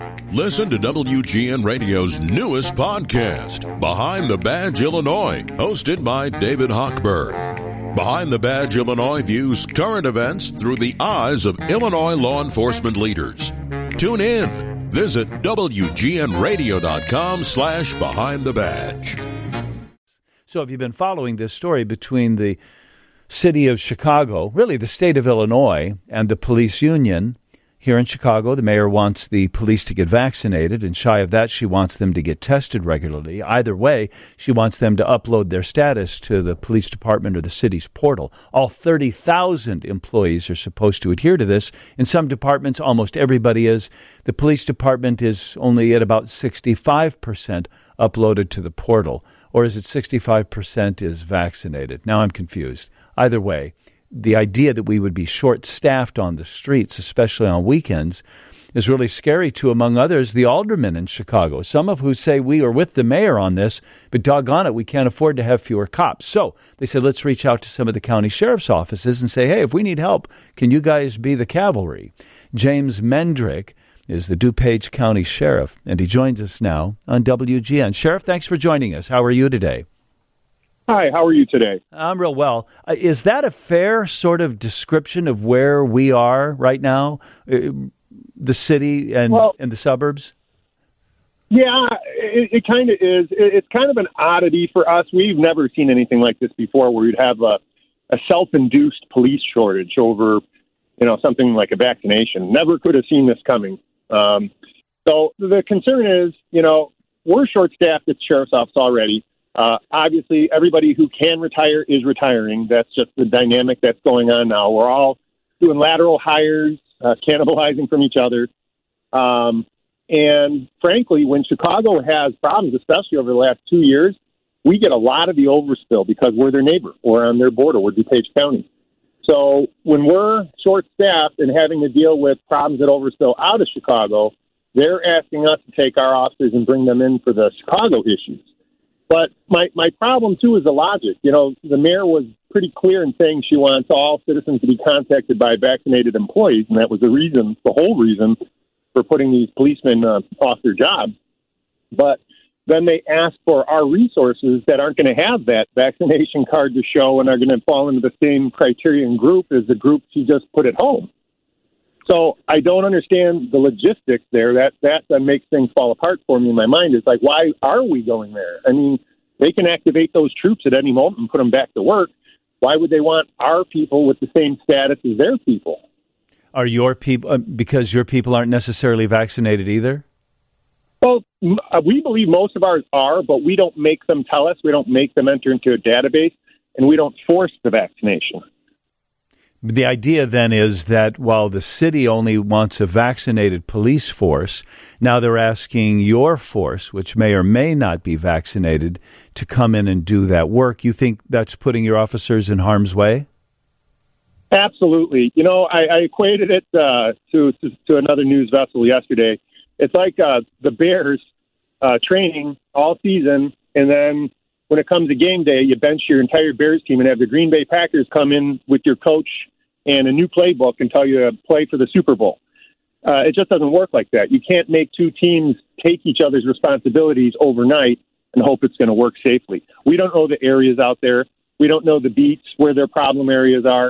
Listen to WGN Radio's newest podcast, Behind the Badge Illinois, hosted by David Hochberg. Behind the Badge Illinois views current events through the eyes of Illinois law enforcement leaders. Tune in. Visit WGNRadio.com/Behind the Badge. So if you've been following this story between the city of Chicago, really the state of Illinois, and the police union, here in Chicago, the mayor wants the police to get vaccinated, and shy of that, she wants them to get tested regularly. Either way, she wants them to upload their status to the police department or the city's portal. All 30,000 employees are supposed to adhere to this. In some departments, almost everybody is. The police department is only at about 65% uploaded to the portal. Or is it 65% is vaccinated? Now I'm confused. Either way, the idea that we would be short-staffed on the streets, especially on weekends, is really scary to, among others, the aldermen in Chicago, some of who say we are with the mayor on this, but doggone it, we can't afford to have fewer cops. So they said, let's reach out to some of the county sheriff's offices and say, hey, if we need help, can you guys be the cavalry? James Mendrick is the DuPage County Sheriff, and he joins us now on WGN. Sheriff, thanks for joining us. How are you today? Hi, how are you today? I'm real well. Is that a fair sort of description of where we are right now, the city and the suburbs? Yeah, it kind of is. It's kind of an oddity for us. We've never seen anything like this before, where you'd have a self-induced police shortage over, something like a vaccination. Never could have seen this coming. So the concern is, we're short-staffed at the sheriff's office already. Obviously, everybody who can retire is retiring. That's just the dynamic that's going on now. We're all doing lateral hires, cannibalizing from each other. And frankly, when Chicago has problems, especially over the last 2 years, we get a lot of the overspill because we're their neighbor. We're on their border. We're DuPage County. So when we're short-staffed and having to deal with problems that overspill out of Chicago, they're asking us to take our officers and bring them in for the Chicago issues. But my problem, too, is the logic. The mayor was pretty clear in saying she wants all citizens to be contacted by vaccinated employees, and that was the whole reason for putting these policemen off their jobs. But then they ask for our resources that aren't going to have that vaccination card to show and are going to fall into the same criterion group as the group she just put at home. So I don't understand the logistics there. That makes things fall apart for me in my mind. Is like, why are we going there? I mean, they can activate those troops at any moment and put them back to work. Why would they want our people with the same status as their people? Are your people, because your people aren't necessarily vaccinated either? Well, we believe most of ours are, but we don't make them tell us. We don't make them enter into a database, and we don't force the vaccination. The idea then is that while the city only wants a vaccinated police force, now they're asking your force, which may or may not be vaccinated, to come in and do that work. You think that's putting your officers in harm's way? Absolutely. I equated it to another news vessel yesterday. It's like the Bears training all season, and then when it comes to game day, you bench your entire Bears team and have the Green Bay Packers come in with your coach and a new playbook and tell you to play for the Super Bowl. It just doesn't work like that. You can't make two teams take each other's responsibilities overnight and hope it's going to work safely. We don't know the areas out there. We don't know the beats, where their problem areas are,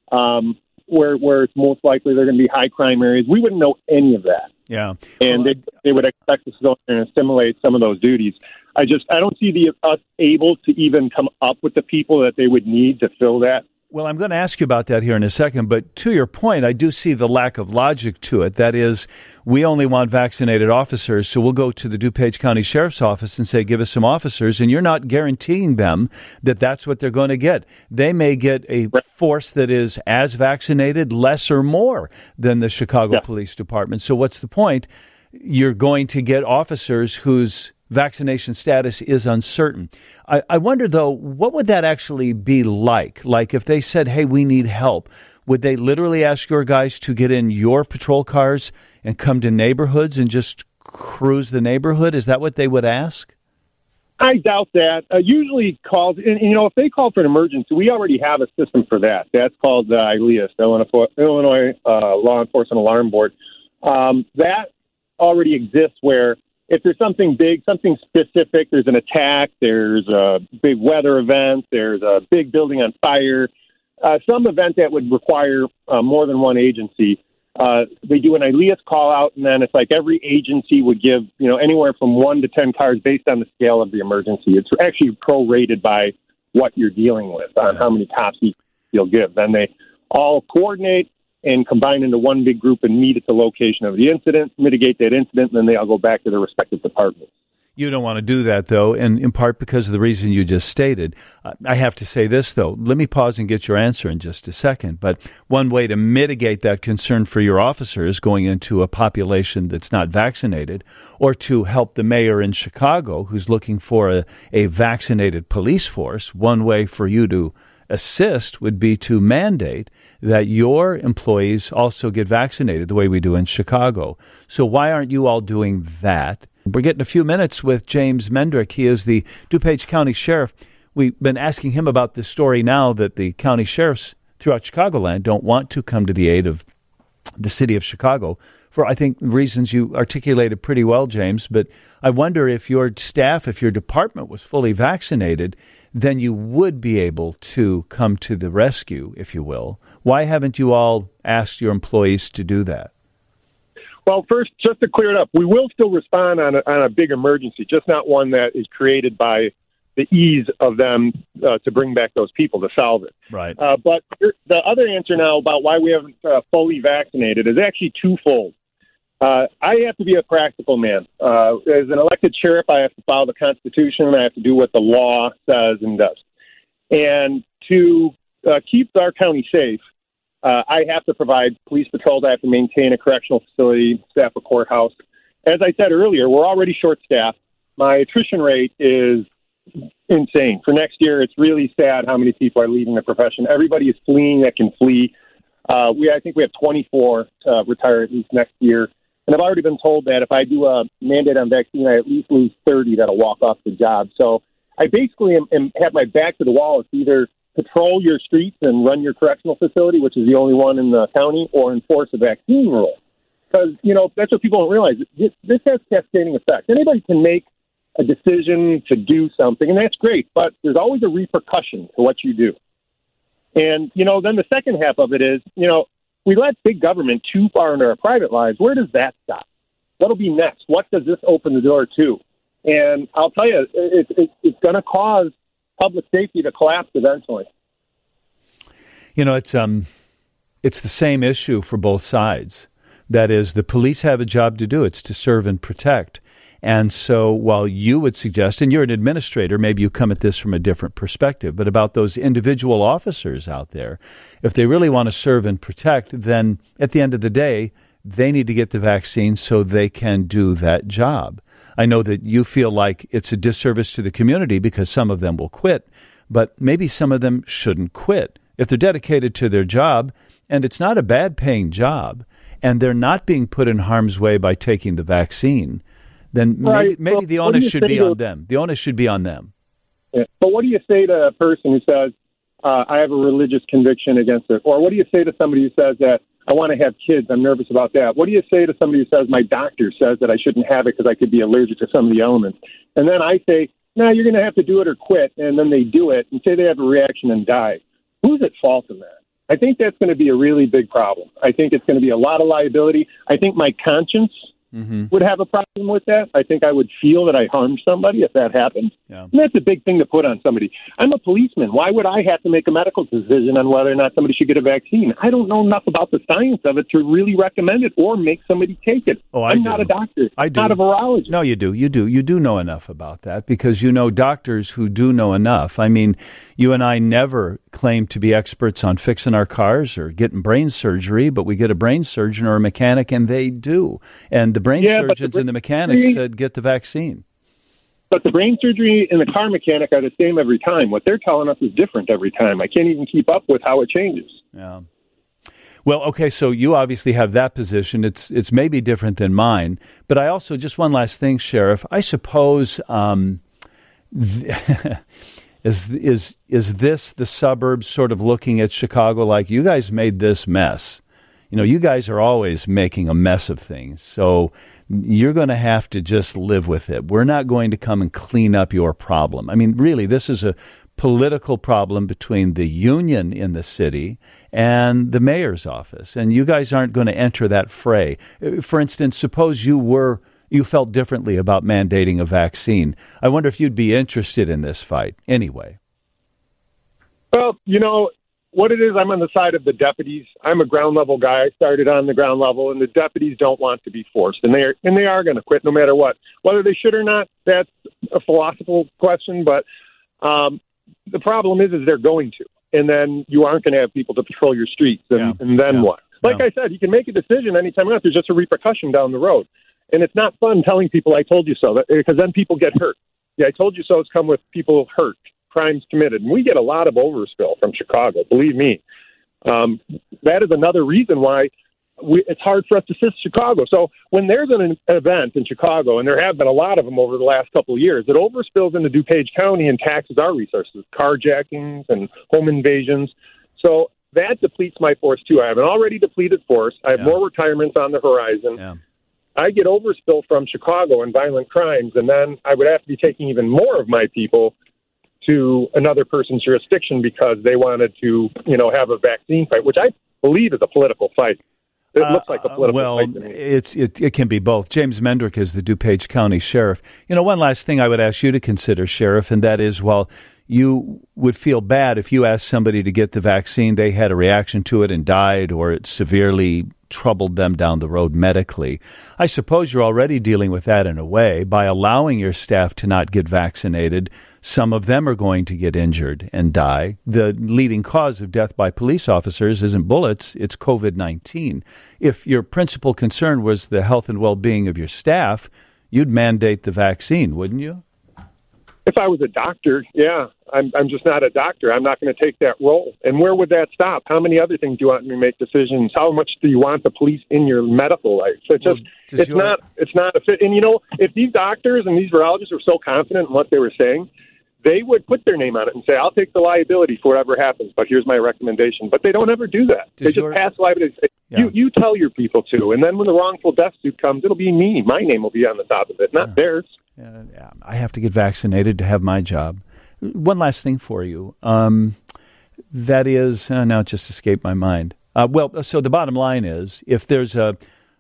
where it's most likely they're going to be high crime areas. We wouldn't know any of that. Yeah. And they would expect us to go in and assimilate some of those duties. I don't see us able to even come up with the people that they would need to fill that. Well, I'm going to ask you about that here in a second, but to your point, I do see the lack of logic to it. That is, we only want vaccinated officers, so we'll go to the DuPage County Sheriff's Office and say, give us some officers, and you're not guaranteeing them that that's what they're going to get. They may get a force that is as vaccinated, less or more than the Chicago Police Department. So what's the point? You're going to get officers whose vaccination status is uncertain. I wonder, though, what would that actually be like? Like if they said, hey, we need help, would they literally ask your guys to get in your patrol cars and come to neighborhoods and just cruise the neighborhood? Is that what they would ask? I doubt that. Usually calls, and, if they call for an emergency, we already have a system for that. That's called the ILEAS, Illinois Law Enforcement Alarm Board. That already exists where if there's something big, something specific, there's an attack, there's a big weather event, there's a big building on fire, some event that would require more than one agency, they do an ILEAS call out, and then it's like every agency would give, anywhere from 1 to 10 cars based on the scale of the emergency. It's actually prorated by what you're dealing with on how many cops you'll give. Then they all coordinate and combine into one big group and meet at the location of the incident, mitigate that incident, and then they all go back to their respective departments. You don't want to do that, though, and in part because of the reason you just stated. I have to say this, though. Let me pause and get your answer in just a second. But one way to mitigate that concern for your officers going into a population that's not vaccinated, or to help the mayor in Chicago who's looking for a vaccinated police force, one way for you to assist would be to mandate that your employees also get vaccinated the way we do in Chicago. So why aren't you all doing that? We're getting a few minutes with James Mendrick. He is the DuPage County Sheriff. We've been asking him about this story now that the county sheriffs throughout Chicagoland don't want to come to the aid of the city of Chicago for, I think, reasons you articulated pretty well, James. But I wonder if your staff, if your department was fully vaccinated, then you would be able to come to the rescue, if you will. Why haven't you all asked your employees to do that? Well, first, just to clear it up, we will still respond on a big emergency, just not one that is created by the ease of them to bring back those people to solve it. Right. But the other answer now about why we haven't fully vaccinated is actually twofold. I have to be a practical man. As an elected sheriff, I have to follow the Constitution, and I have to do what the law says and does. And to keep our county safe, I have to provide police patrols. I have to maintain a correctional facility, staff a courthouse. As I said earlier, we're already short-staffed. My attrition rate is insane. For next year, it's really sad how many people are leaving the profession. Everybody is fleeing that can flee. I think we have 24 retire at least next year. And I've already been told that if I do a mandate on vaccine, I at least lose 30 that'll walk off the job. So I basically have my back to the wall. It's either patrol your streets and run your correctional facility, which is the only one in the county, or enforce a vaccine rule. Because, that's what people don't realize. This has cascading effects. Anybody can make a decision to do something, and that's great, but there's always a repercussion to what you do. And, then the second half of it is, we let big government too far into our private lives. Where does that stop? What'll be next? What does this open the door to? And I'll tell you, it's going to cause public safety to collapse eventually. It's the same issue for both sides. That is, the police have a job to do. It's to serve and protect. And so while you would suggest, and you're an administrator, maybe you come at this from a different perspective, but about those individual officers out there, if they really want to serve and protect, then at the end of the day, they need to get the vaccine so they can do that job. I know that you feel like it's a disservice to the community because some of them will quit, but maybe some of them shouldn't quit. If they're dedicated to their job, and it's not a bad paying job, and they're not being put in harm's way by taking the vaccine, then maybe the onus should be on them. The onus should be on them. Yeah. But what do you say to a person who says, I have a religious conviction against it? Or what do you say to somebody who says that I want to have kids, I'm nervous about that? What do you say to somebody who says my doctor says that I shouldn't have it because I could be allergic to some of the elements? And then I say, no, you're going to have to do it or quit. And then they do it and say they have a reaction and die. Who's at fault in that? I think that's going to be a really big problem. I think it's going to be a lot of liability. I think my conscience would have a problem with that. I think I would feel that I harmed somebody if that happened. Yeah. And that's a big thing to put on somebody. I'm a policeman. Why would I have to make a medical decision on whether or not somebody should get a vaccine? I don't know enough about the science of it to really recommend it or make somebody take it. I'm not a doctor. I'm not a virologist. No, you do. You do know enough about that because you know doctors who do know enough. I mean, you and I never claim to be experts on fixing our cars or getting brain surgery, but we get a brain surgeon or a mechanic, and they do. And the brain surgeons and the mechanics said, get the vaccine. But the brain surgery and the car mechanic are the same every time. What they're telling us is different every time. I can't even keep up with how it changes. Yeah. Well, okay, so you obviously have that position. It's maybe different than mine. But I also, just one last thing, Sheriff, I suppose, is this the suburbs sort of looking at Chicago like, you guys made this mess? You know, you guys are always making a mess of things. So you're going to have to just live with it. We're not going to come and clean up your problem. I mean, really, this is a political problem between the union in the city and the mayor's office, and you guys aren't going to enter that fray. For instance, suppose you felt differently about mandating a vaccine. I wonder if you'd be interested in this fight anyway. Well, what it is, I'm on the side of the deputies. I'm a ground level guy. I started on the ground level, and the deputies don't want to be forced, and they are going to quit no matter what. Whether they should or not, that's a philosophical question, but the problem is they're going to, and then you aren't going to have people to patrol your streets, and then what? Like I said, you can make a decision anytime you want. There's just a repercussion down the road, and it's not fun telling people "I told you so," because then people get hurt. Yeah, "I told you so" has come with people hurt, crimes committed, and we get a lot of overspill from Chicago. Believe me, that is another reason why it's hard for us to assist Chicago. So when there's an event in Chicago, and there have been a lot of them over the last couple of years, it overspills into DuPage County and taxes our resources, carjackings and home invasions. So that depletes my force, too. I have an already depleted force. I have more retirements on the horizon. Yeah. I get overspill from Chicago and violent crimes, and then I would have to be taking even more of my people to another person's jurisdiction because they wanted to, have a vaccine fight, which I believe is a political fight. It looks like a political fight to me. It can be both. James Mendrick is the DuPage County Sheriff. One last thing I would ask you to consider, Sheriff, and that is, while you would feel bad if you asked somebody to get the vaccine, they had a reaction to it and died, or it severely troubled them down the road medically. I suppose you're already dealing with that in a way by allowing your staff to not get vaccinated. Some of them are going to get injured and die. The leading cause of death by police officers isn't bullets, it's COVID-19. If your principal concern was the health and well-being of your staff, you'd mandate the vaccine, wouldn't you? If I was a doctor, yeah. I'm just not a doctor. I'm not going to take that role. And where would that stop? How many other things do you want me to make decisions? How much do you want the police in your medical life? So it's not a fit. And if these doctors and these virologists were so confident in what they were saying, they would put their name on it and say, "I'll take the liability for whatever happens, but here's my recommendation." But they don't ever do that. They just pass liability. You tell your people to, and then when the wrongful death suit comes, it'll be me. My name will be on the top of it, not theirs. I have to get vaccinated to have my job. One last thing for you. That is, now it just escaped my mind. So the bottom line is, if there's a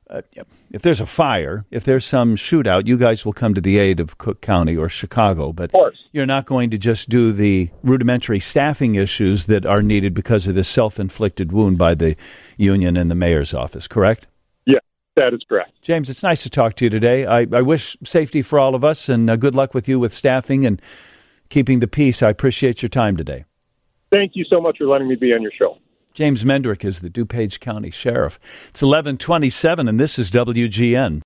fire, if there's some shootout, you guys will come to the aid of Cook County or Chicago, but you're not going to just do the rudimentary staffing issues that are needed because of this self-inflicted wound by the union and the mayor's office, correct? Yeah, that is correct. James, it's nice to talk to you today. I wish safety for all of us, and good luck with you with staffing and keeping the peace. I appreciate your time today. Thank you so much for letting me be on your show. James Mendrick is the DuPage County Sheriff. It's 11:27, and this is WGN.